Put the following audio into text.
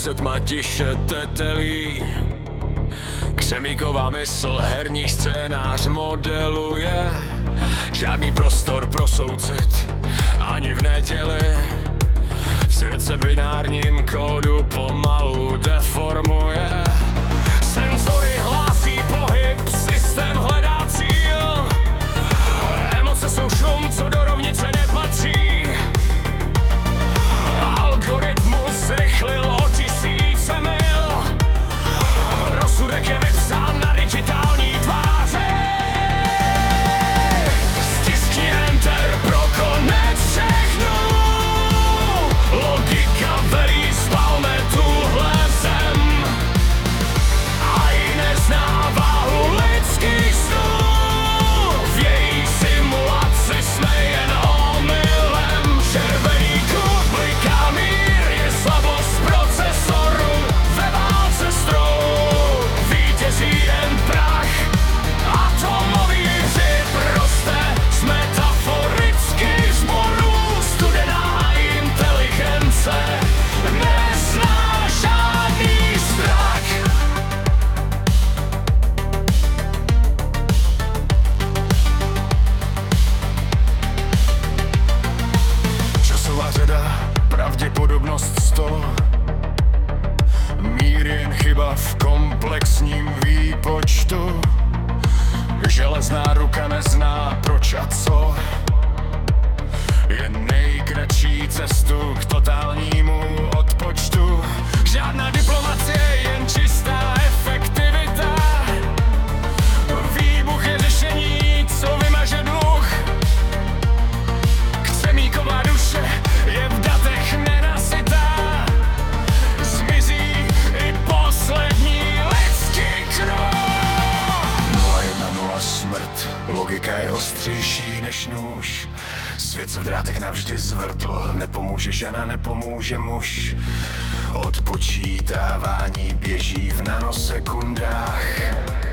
se tma tiše tetelí. Křemíková mysl herní scénář modeluje. Žádný prostor pro soucit ani v neděli. Svět se binárním kódu pomalu deformuje. Senzory hlásí pohyb, systém hledá cíl. Emoce jsou šum, co do rovnice nepatří. Algoritmus rychlil o tisíce mil. Rozsudek je vypsán na digitální tváři. Stiskni enter pro konec všechno. Logika velí, spalme tuhle zem. A i nezná váhu lidských snů. V její simulaci jsme jen omylem. Červený kód bliká, mír je slabost procesoru. Ve válce stroj vítězí jen prach. Atomový hřib roste z metaforických zborů. Studená inteligence nezná žádný strach. Časová řada, pravděpodobnost 100. Mír jen chyba v komplexním výpočtu. Železná ruka nezná proč a co. Jen nejkratší cestu k totálnímu odpočtu. Žádná diplomacie, jen čistá efektivita. Výbuch je řešení, co vymaže dluh. Křemíková duše je v datech nenasytá. Zmizí i poslední lidský kruh. 010 smrt, logika je ostřejší než nůž. Svět se v drátech navždy zvrtl, nepomůže žena, nepomůže muž. Odpočítávání běží v nanosekundách.